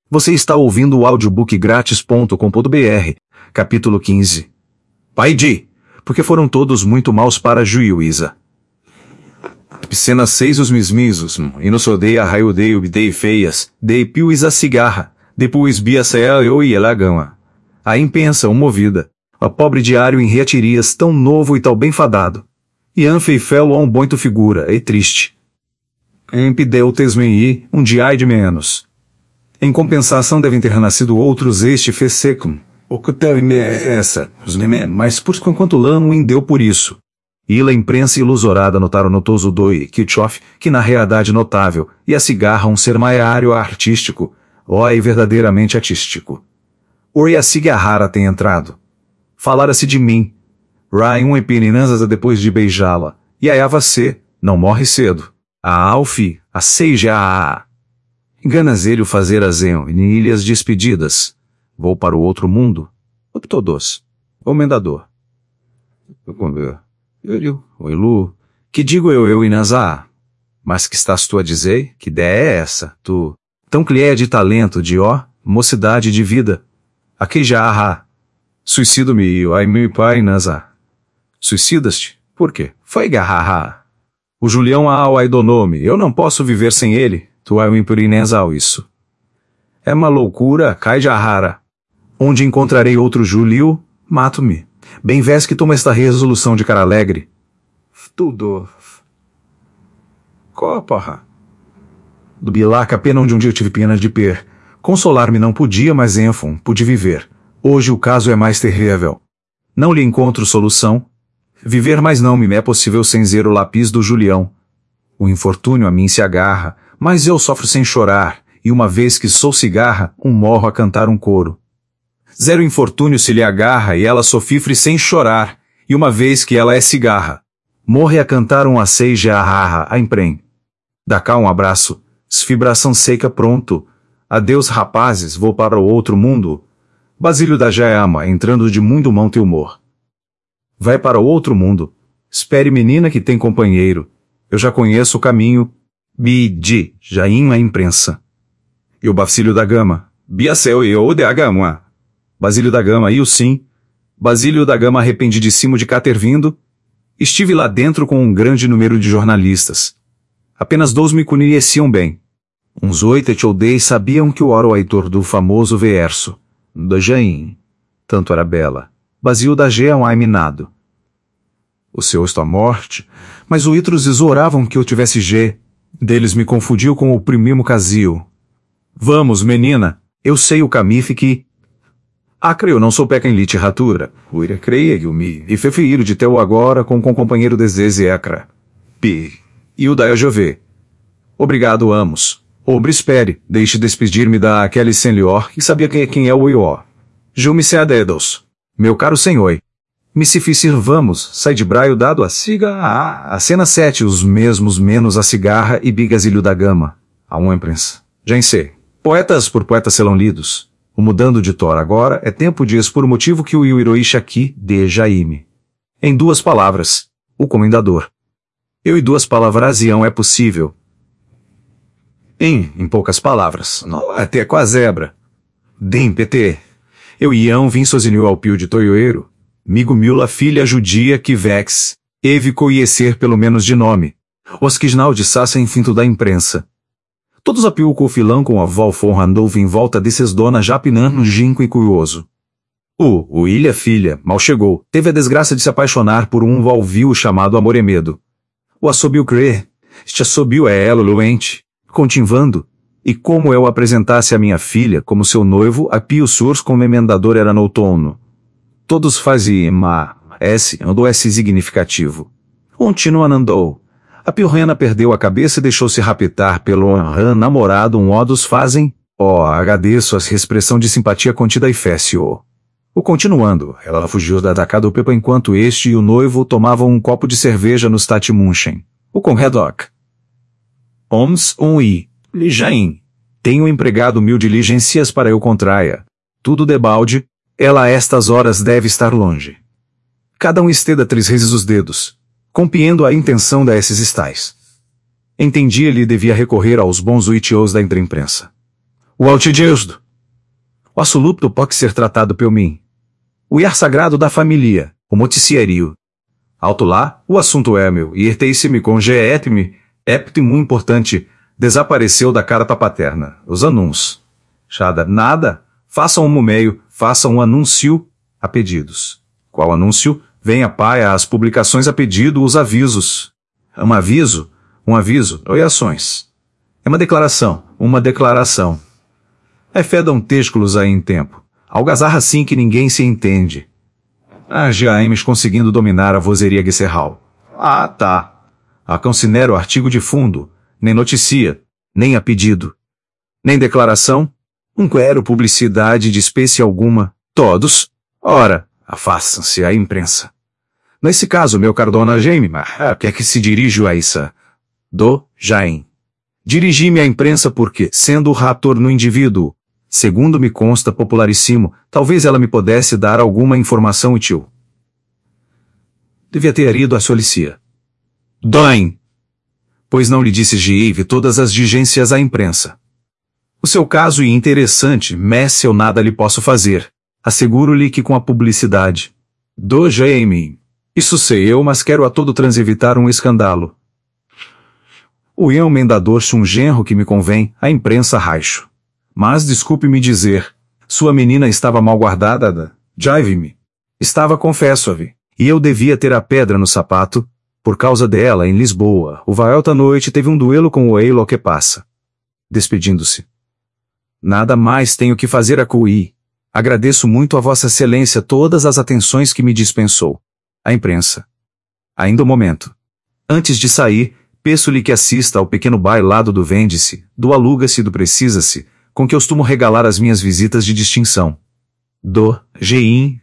Você está ouvindo o audiobookgratis.com.br, capítulo 15. Pai de, porque foram todos muito maus para juíza. Cena 6 os mismisos, e nos odeia raio dei feias, dei piuis a cigarra, depois bia cea eu e ela gama. Aí pensa, movida, a pobre diário em reatirias tão novo e tal bem fadado. E anfe e fel on boito figura, e triste. Empideu tesmei, diai de menos. Em compensação devem ter nascido outros este fez secum. O que teve essa, os mas por quanto lano indeu por isso. E a imprensa ilusorada notaram notoso doi, Kitchoff, que na realidade notável, e a cigarra um ser maiário artístico, e verdadeiramente artístico. Oi a cigarrara tem entrado. Falara-se de mim. Rai um epininanza depois de beijá-la, e a você, não morre cedo. A Alfi, a seja a Ganas ele o fazer azenho, em ilhas despedidas. Vou para o outro mundo. Optodos. O mendador. Lu. Que digo eu e Nazá? Mas que estás tu a dizer? Que ideia é essa? Tu. Tão cleia de talento, de mocidade de vida. Aqui já Suicido-me, ai meu pai Nazá. Suicidas-te? Por quê? Foi garraha. O Julião aidonome. Eu não posso viver sem ele. Tu é um impurinezal isso. É uma loucura, cai de rara. Onde encontrarei outro Julio, mato-me. Bem vês que toma esta resolução de cara alegre. Tudo. Copa. Do bilaca pena onde um dia eu tive pena de per. Consolar-me não podia, mas enfim, pude viver. Hoje o caso é mais terrível. Não lhe encontro solução. Viver mais não me é possível sem zer o lápis do Julião. O infortúnio a mim se agarra, mas eu sofro sem chorar, e uma vez que sou cigarra, morro a cantar um coro. Zero infortúnio se lhe agarra, e ela sofifre sem chorar, e uma vez que ela é cigarra, morre a cantar um aceija a emprem. Dá cá um abraço, esfibração seca pronto. Adeus rapazes, vou para o outro mundo. Basílio da Jaama, entrando de muito mão teu humor. Vai para o outro mundo. Espere menina que tem companheiro. Eu já conheço o caminho. Bidi, Jaim a imprensa. E o Basílio da Gama. Biacel e o de a Gama. Basílio da Gama, e o sim. Basílio da Gama arrependidíssimo de cá ter vindo. Estive lá dentro com um grande número de jornalistas. Apenas 2 me conheciam bem. Uns 8 ou 10 sabiam que eu era o autor do famoso verso. Da Jaim. Tanto era bela. Basílio da Gê um minado. O seu está morte, mas os outros oravam que eu tivesse G. Deles me confundiu com o primimo Casio. Vamos, menina, eu sei o caminho que... creio não sou peca em literatura. Uira creia que o mi, e fefeiro de teu agora com companheiro desdeze ecra. Pi, e o daia jove. Obrigado, amos. Obre espere, deixe despedir-me da aquele senhor que sabia quem é o Ió. Jume se a dedos. Meu caro senhor. Me se fizer vamos, sai de braio dado a siga a cena 7, os mesmos menos a cigarra e bigasílio da Gama. A uma imprensa. Já em sei. Poetas por poetas serão lidos. O mudando de Tor agora é tempo dias por motivo que o Iroishi aqui de Jaime. Em 2 palavras. O comendador. Eu e 2 palavras ião é possível. Em poucas palavras. Não até com a zebra. Dem PT. Eu ião vim sozinho ao pio de Toioeiro. Migo Mila filha judia que vex, eve conhecer pelo menos de nome. Os quisnal de sassa infinto da imprensa. Todos apiu o filão com a Valfor andou em volta desses dona japinando ginco e curioso. O ilha filha, mal chegou, teve a desgraça de se apaixonar por um valvio chamado Amoremedo. O assobiu crer, este assobio é ela doente, continuando, e como eu apresentasse a minha filha como seu noivo, a pio surs como emendador era no outono. Todos faziam andou S significativo. Continuando andou. A piorrena perdeu a cabeça e deixou-se raptar pelo namorado odos fazem, agradeço a expressão de simpatia contida e fécio. O continuando, ela fugiu da atacada do Pepa enquanto este e o noivo tomavam um copo de cerveja no Stadtmunchen. O Conredok. Oms Lijain. Tenho empregado 1000 diligências para eu contraia. Tudo debalde. Ela a estas horas deve estar longe. Cada um esteda 3 vezes os dedos, compreendo a intenção da esses estais. Entendia-lhe devia recorrer aos bons uitios da imprensa. O altideusto. O assolupto pode ser tratado por mim. O ir sagrado da família, o noticiário. Alto lá, o assunto é meu, e irtei-se-me com geetme, éptimo importante, desapareceu da carta paterna. Os anúncios. Chada, nada. Façam um meio, façam um anúncio a pedidos. Qual anúncio? Venha paia as publicações a pedido, os avisos. Um aviso, oi ações. É uma declaração. É fedam têsculos aí em tempo. Algazarra assim que ninguém se entende. James conseguindo dominar a vozeria guicerral. Tá. A considero artigo de fundo, nem noticia, nem a pedido, nem declaração, quero publicidade de espécie alguma, todos, ora, afastam-se à imprensa. Nesse caso, meu caro dona Jaime, que é que se dirijo a isso? Do Jaime. Dirigi-me à imprensa porque, sendo o raptor no indivíduo, segundo me consta popularíssimo, talvez ela me pudesse dar alguma informação útil. Devia ter ido à solícia. Doin! Pois não lhe disse Gieve todas as diligências à imprensa. O seu caso é interessante, mas eu nada lhe posso fazer. Asseguro-lhe que com a publicidade. Do Jaime. Isso sei eu, mas quero a todo trans evitar um escândalo. O eu mendador-se um genro que me convém, a imprensa raixo. Mas desculpe-me dizer, sua menina estava mal guardada, Jive-me. Estava, confesso-a-vi, e eu devia ter a pedra no sapato, por causa dela, em Lisboa, o Vaelta noite teve um duelo com o Eilo que passa. Despedindo-se. Nada mais tenho que fazer a Cui. Agradeço muito a Vossa Excelência todas as atenções que me dispensou. A imprensa. Ainda um momento. Antes de sair, peço-lhe que assista ao pequeno bailado do Vende-se, do Aluga-se e do Precisa-se, com que costumo regalar as minhas visitas de distinção. Do Geim.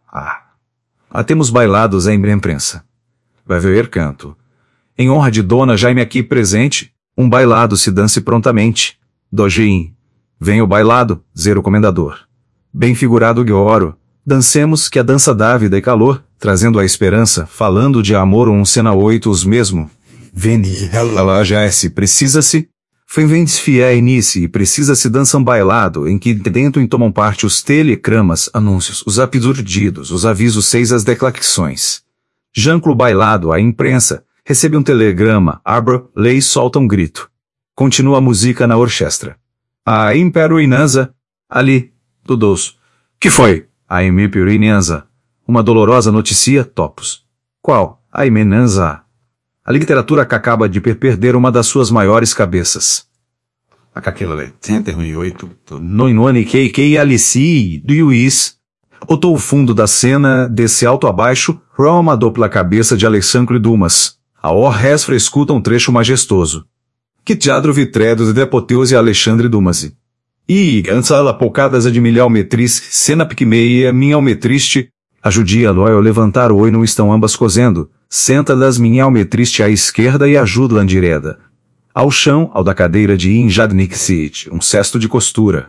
Temos bailados em imprensa. Vai ver canto. Em honra de Dona Jaime aqui presente, um bailado se dance prontamente. Do Geim. Vem o bailado, zero comendador. Bem figurado Guioro. Dancemos que a dança dá vida e calor, trazendo a esperança, falando de amor um cena 8 os mesmo. Veni, ela já se precisa-se. Fenvendes fié inicie e precisa-se dança um bailado em que dentro tomam parte os telegramas, anúncios, os apedurdidos, os avisos 6 as declarações. Janclo bailado, a imprensa, recebe um telegrama, Arbor, lei solta um grito. Continua a música na orquestra. A Impero Inanza, ali, Dudos. Que foi? A Impero Inanza. Uma dolorosa notícia, Topos. Qual? A Imenanza. A literatura que acaba de perder uma das suas maiores cabeças. Aquela 88. Noinone que alici do Yuis. Otou o fundo da cena, desse alto abaixo, Roma dopla a cabeça de Alessandro Dumas. A orquestra escuta um trecho majestoso. Que teatro vitredo de apoteose Alexandre Dumas. E, ansala poucadas de milhaumetriz, cena pigmeia, minha almetriste. A judia Loyal levantar o oi não estão ambas cozendo. Senta das minha almetriste à esquerda e ajuda à direda. Ao chão, ao da cadeira de Injadnixit, um cesto de costura.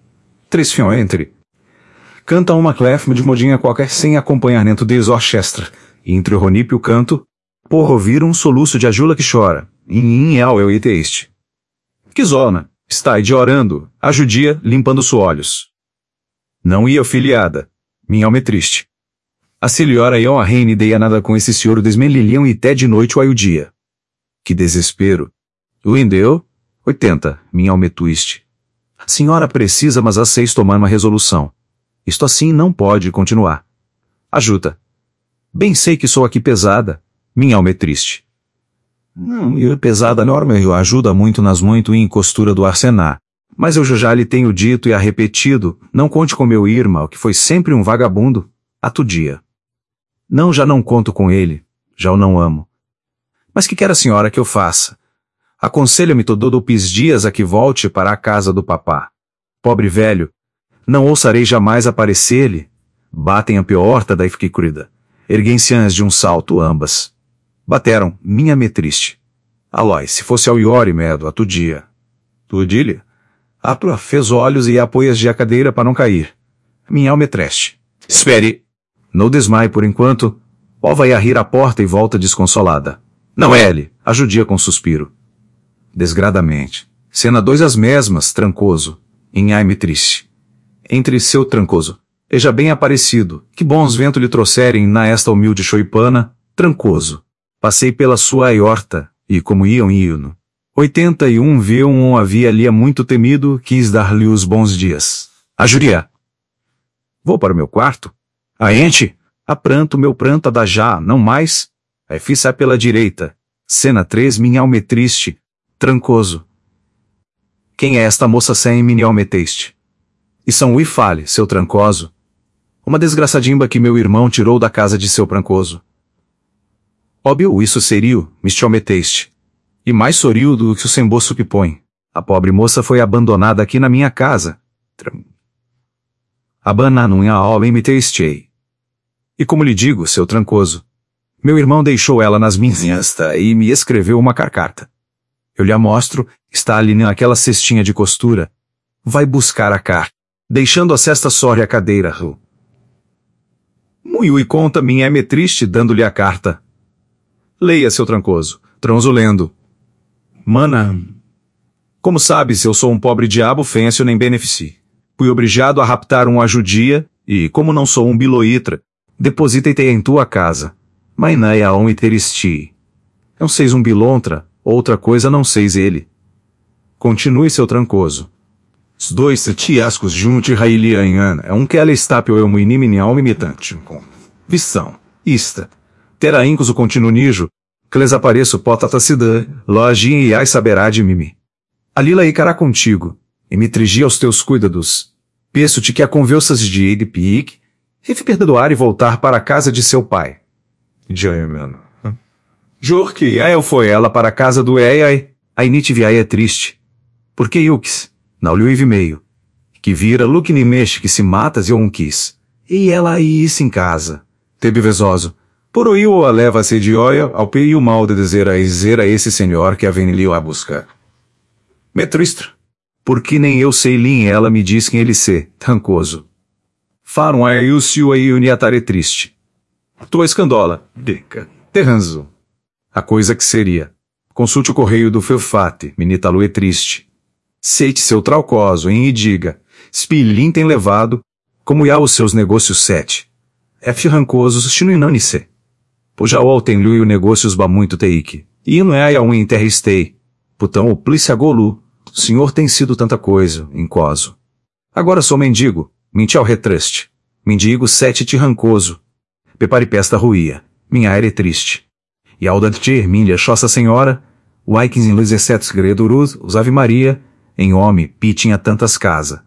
3 fion entre. Canta uma clef de modinha qualquer sem acompanhar dentro de orquestra. E entre o ronip e o canto, por ouvir um soluço de ajula que chora. Em el eu iteiste. Que zona, está de orando, a judia limpando os olhos. Não ia filiada, minha almetriste. A senhora e a reine deia nada com esse senhor desmelhilham e até de noite o dia. Que desespero. O indeu? 80, minha almetuiste. A senhora precisa, mas aceis tomar uma resolução. Isto assim não pode continuar. Ajuda. Bem sei que sou aqui pesada, minha almetriste. Não, eu pesada norma eu ajuda muito nas muito em costura do arsenar. Mas eu já lhe tenho dito e a repetido, não conte com meu irmão, que foi sempre um vagabundo, a tu dia. Não, já não conto com ele, já o não amo. Mas que quer a senhora que eu faça? Aconselha-me todo pis dias a que volte para a casa do papá. Pobre velho, não ousarei jamais aparecer-lhe. Batem a porta da ifquicrida. Erguem-se de um salto ambas. Bateram, minha metriste. Alói, se fosse ao Iori medo, a tu dia. Tu dile? A tua fez olhos e apoias de a cadeira para não cair. Minha almetreste. Espere. Não desmaie por enquanto. Ó vai a rir à porta e volta desconsolada. Não é ele, a judia com suspiro. Desgradamente. Cena 2 as mesmas, trancoso. Inhai-me triste. Entre seu trancoso. Eja bem aparecido, que bons ventos lhe trouxerem na esta humilde choipana, trancoso. Passei pela sua aorta, e como iam no 81 viu um havia ali muito temido, quis dar-lhe os bons dias. A Juria. Vou para o meu quarto. A ente, a pranto meu pranto a dá já, não mais. A fiça pela direita. Cena 3 minha alma é triste, trancoso. Quem é esta moça sem minha alma meteste? E São Ui fale, seu trancoso. Uma desgraçadimba que meu irmão tirou da casa de seu prancoso. Óbvio isso seria, me meteste. E mais sorio do que o semboço que põe. A pobre moça foi abandonada aqui na minha casa. Abana minha alma meteste. E como lhe digo, seu trancoso, meu irmão deixou ela nas minhas e me escreveu uma carta. Eu lhe a mostro, está ali naquela cestinha de costura. Vai buscar a cá, deixando a cesta sória a cadeira. Muito e conta minha é triste dando-lhe a carta. Leia, seu trancoso, transolendo. Mana, como sabes, eu sou um pobre diabo fêncio nem benefici. Fui obrigado a raptar uma judia, e, como não sou um biloítra, depositei-te em tua casa. Mainai a um teristi. Não seis um bilontra, outra coisa não seis ele. Continue, seu trancoso. Os dois tiascos junti railian é um que ela estápio eu muinimini alma imitante. Visão. Ista. Terá incos o continuo nijo. Cles apareço potatacidã, lojinha e ai saberá de mimi. Alila icará contigo, e me trigi aos teus cuidados. Peço-te que a conversas de ele pique, e perdoar e voltar para a casa de seu pai. Mano. Jur que eu foi ela para a casa do Eiai, a initiviai é triste. Porque Yux, não lhe meio. Que vira Luke ni mexe que se matas e um quis. E ela aí isso em casa. Tebe vezoso. Por o a leva se de oia ao pei o mal de dizer a esse senhor que a venilio a buscar. Me triste. Porque nem eu sei lhe ela me diz quem ele se, tancoso. Faram a eu se o aí uniatare triste. Tua escandola, deca, terranzo. A coisa que seria. Consulte o correio do Feufate, menita lua é triste. Seite seu traucoso, e diga, Spilin tem levado, como ia os seus negócios 7. F rancosos, chinuinanice. Pojaol tem lhe o negócios ba muito teik. E não é a um interristei. Putão o polícia golu, o senhor tem sido tanta coisa, incoso. Agora sou mendigo, menti ao retruste. Mendigo 7 te rancoso. Prepare pesta ruía, minha era é triste. E ao dantir minha chossa senhora, o Aikins em luz exceto segreduruz, os Ave Maria, em homem, pi tinha tantas casas.